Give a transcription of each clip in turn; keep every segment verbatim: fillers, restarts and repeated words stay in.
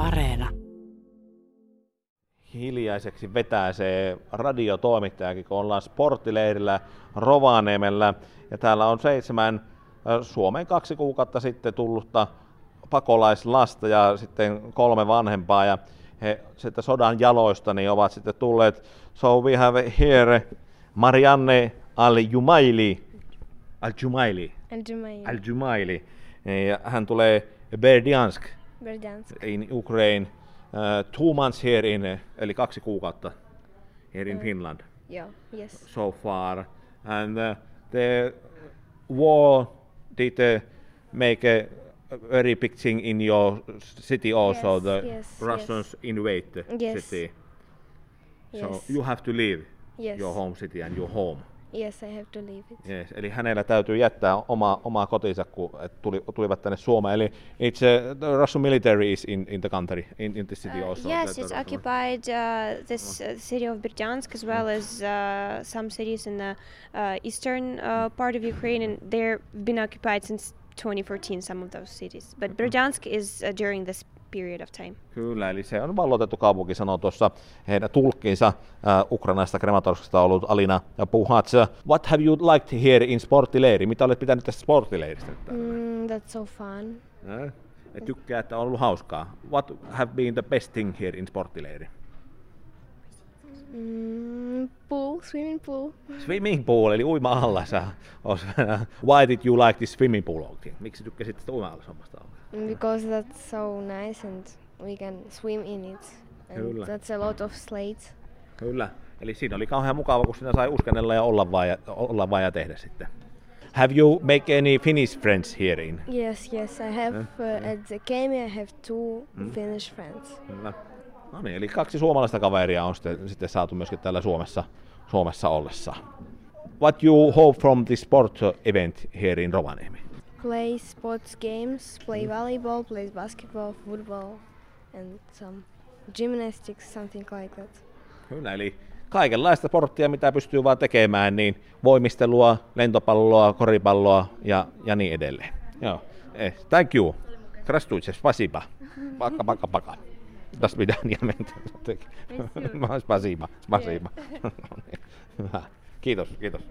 Areena. Hiljaiseksi vetää se radiotoimittajakin, kun ollaan sporttileirillä Rovaniemellä. Ja täällä on seitsemän Suomeen kaksi kuukautta sitten tullutta pakolaislasta ja sitten kolme vanhempaa. Ja he sitten sodan jaloista niin ovat sitten tulleet. So we have here Marianne Al-Jumaili. Al-Jumaili. Al-Jumaili. Al-Jumaili. Ja hän tulee Berdiansk. Berdiansk. In Ukraine. Uh, two months here in, eli kaksi kuukautta here in Uh, Finland. Yeah, yes. So far. And uh, the war did uh, make a very big thing in your city also. Yes, the yes, Russians yes. invade the Yes. city. So Yes. you have to leave Yes. your home city and your home. Yes, I have to leave it. Yes, eli hänellä täytyy jättää oma, oma kotinsa, kun et tuli, tulivat tänne Suomeen. Eli it's, uh, the Russian military is in, in the country, in, in the city Uh, also. yes, the- it's the- occupied uh, this uh, city of Berdiansk as well as uh, some cities in the uh, eastern uh, part of Ukraine, and they've been occupied since twenty fourteen, some of those cities. But Berdiansk is uh, during this period of time. Kyllä, eli se on valloitettu kaupunki, sanoo tuossa heidän tulkkinsa uh, Ukrainasta Krematorskista ollut Alina Puhats. What have you liked here in sporttileiri? Mitä olet pitänyt tästä sporttileiristä? Mm, that's so fun. Eh? Et tykkää, että on ollut hauskaa. What have been the best thing here in sporttileiri? Mm, pool, swimming pool. Swimming pool, eli uima-allas. Why did you like this swimming pool? Miksi tykkäsit tästä uima-allashommasta? Because that's so nice and we can swim in it. And Kyllä. that's a lot of slates. Kyllä. Eli siinä oli kauhean mukava, kun siinä sai uskennella ja olla vaan ja, olla vaan ja tehdä sitten. Have you make any Finnish friends here in? Yes, yes, I have uh, at the Kemi I have two Mm. Finnish friends. Kyllä. No niin, eli kaksi suomalaista kaveria on sitten, sitten saatu myöskin täällä Suomessa, Suomessa ollessa. What you hope from this sport event here in Rovaniemi? Play sports games, play volleyball, play basketball, football, and some gymnastics, something like that. Kyllä, eli kaikenlaista sporttia, mitä pystyy vaan tekemään, niin voimistelua, lentopalloa, koripalloa ja, ja niin edelleen. Joo. Eh, thank you. Krastujcie, spasiba. Paka, paka, paka. Do swidania. Spasiba, spasiba. Hyvä. Kiitos, kiitos.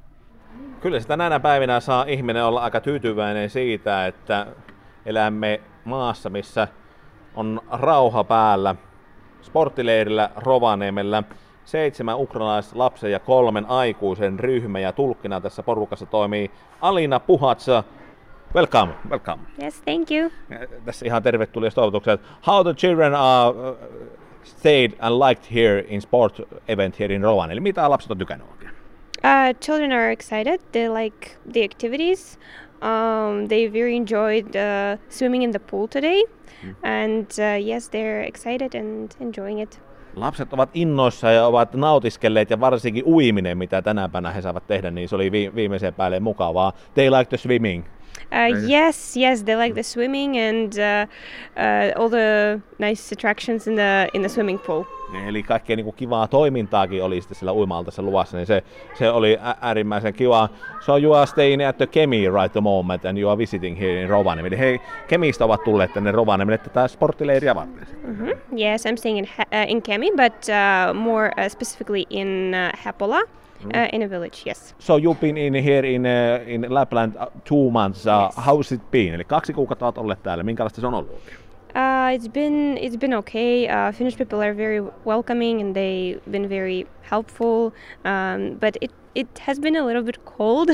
Kyllä sitä näinä päivinä saa ihminen olla aika tyytyväinen siitä, että elämme maassa, missä on rauha päällä. Sporttileirillä Rovaniemellä seitsemän ukrainalaislapsen ja kolmen aikuisen ryhmä, ja tulkkina tässä porukassa toimii Alina Puhats. Welcome, welcome. Yes, thank you. Tässä ihan tervetulias toivotukset. How the children are uh, stayed and liked here in sport event here in Rovaniemi? Eli mitä lapset on tykännyt oikein? Uh, children are excited. They like the activities. Um, they very enjoyed uh, swimming in the pool today. Mm. And uh, yes, they're excited and enjoying it. Lapset ovat innoissa ja ovat nautiskelleet, ja varsinkin uiminen, mitä tänä päivänä he saavat tehdä, niin se oli vi- viimeiseen päälle mukavaa. They like the swimming. Uh, yes, yes, they like the swimming and uh, uh, all the nice attractions in the in the swimming pool. Eli kaikkea niin kuin kivaa toimintaakin oli sitten siellä uima-altassa luvassa, niin se, se oli ä- äärimmäisen kiva. So you are staying at the Kemi right the moment and you are visiting here in Rovaniemi. Eli he Kemistä ovat tulleet tänne Rovaniemille tätä sporttileiriä varten. Mm-hmm. Yes, I'm staying in ha- uh, in Kemi, but uh, more uh, specifically in uh, Hapola, uh, in a village. Yes. So you've been in here in, uh, in Lapland uh, two months. Uh, Yes. How's it been? Eli kaksi kuukautta olet olleet täällä. Minkälaista se on ollut oikein? Uh, it's been it's been okay. Uh, Finnish people are very welcoming and they've been very helpful. Um, but it it has been a little bit cold,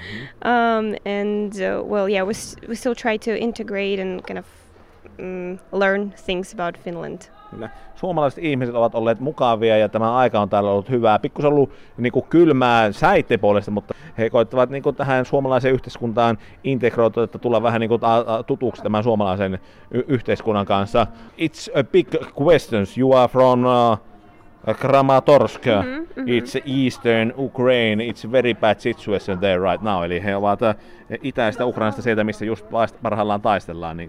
um, and uh, well, yeah, we s- we still try to integrate and kind of um, learn things about Finland. Kyllä. Suomalaiset ihmiset ovat olleet mukavia ja tämä aika on täällä ollut hyvää. Pikkus ollut niin kuin kylmää säitten puolesta, mutta he koittavat niin kuin tähän suomalaiseen yhteiskuntaan integroitua, että tulla vähän niin kuin tutuksi tämän suomalaisen y- yhteiskunnan kanssa. It's a big question. You are from uh, Kramatorsk. Mhm, mhm. It's eastern Ukraine. It's very bad situation there right now. Eli he ovat uh, itäistä Ukrainasta sieltä, missä just parhaillaan taistellaan. Niin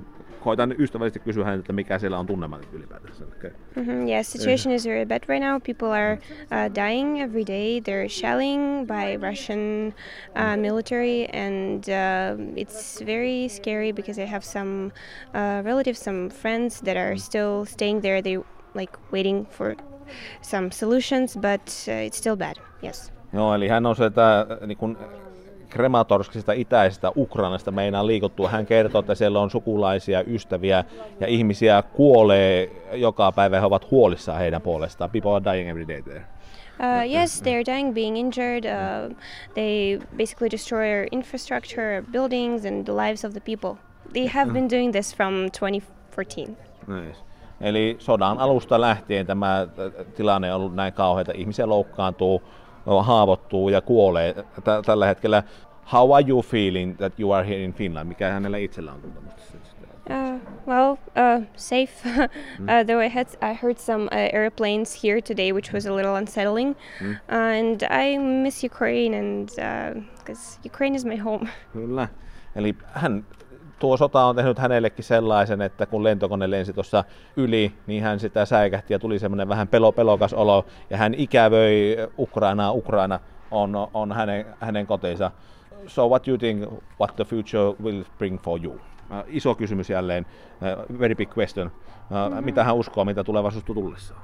koitan ystävällisesti kysyä häneltä, että mikä siellä on tunnelma ylipäätänsä. Okay. Mm-hmm, yes, situation is very bad right now. People are uh, dying every day. They're shelling by Russian uh, military, and uh, it's very scary because I have some uh, relatives, some friends that are still staying there. They like waiting for some solutions, but uh, it's still bad. Yes. Joo, eli hän on sieltä niin kuin Krematorskista itäisestä Ukrainasta meinaa liikuttua. Hän kertoo, että siellä on sukulaisia, ystäviä ja ihmisiä kuolee joka päivä. He ovat huolissaan heidän puolestaan. People are dying every day there. Uh, yes, they're dying, being injured. Uh, they basically destroy our infrastructure, our buildings, and the lives of the people. They have been doing this from twenty fourteen. Nice. Eli sodan alusta lähtien tämä tilanne on ollut näin kauheata. Ihmisiä loukkaantuu, haavoittuu ja kuolee t- tällä hetkellä. How are you feeling that you are here in Finland? Mikä hänellä itsellä on tuntemusta? Uh, well, uh, safe. uh, though I had, I heard some uh, airplanes here today, which was a little unsettling. Mm. Uh, and I miss Ukraine, and because uh, Ukraine is my home. Kyllä. Eli hän, tuo sota on tehnyt hänellekin sellaisen, että kun lentokone lensi tuossa yli, niin hän sitä säikähti ja tuli semmoinen vähän pelo, pelokas olo. Ja hän ikävöi Ukrainaa. Ukraina on, on hänen, hänen kotinsa. So what do you think, what the future will bring for you? Uh, iso kysymys jälleen, uh, very big question. Uh, mm-hmm. Mitä hän uskoo, mitä tulevaisuus tullessaan?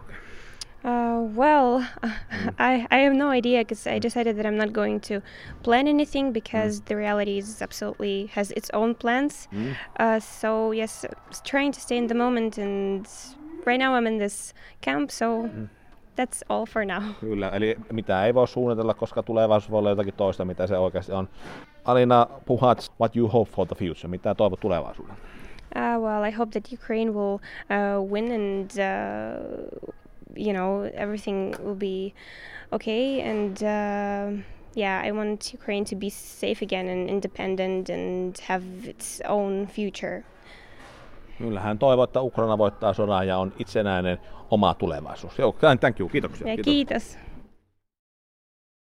Uh, well, mm. I, I have no idea because I decided that I'm not going to plan anything because mm. the reality is absolutely has its own plans. Mm. Uh, so yes, trying to stay in the moment, and right now I'm in this camp, so mm. that's all for now. Kyllä, eli mitä ei voi suunnitella, koska tulevaisuus voi olla jotakin toista, mitä se oikeasti on. Alina Puhats, what you hope for the future? Mitä toivot tulevaisuuden? Uh, well, I hope that Ukraine will uh, win and uh, you know everything will be okay. And uh, yeah, I want Ukraine to be safe again and independent and have its own future. Kyllä, hän toivoo, että Ukraina voittaa sodan ja on itsenäinen oma tulevaisuus. Joo, thank you, kiitoksia. Ja kiitos. kiitos.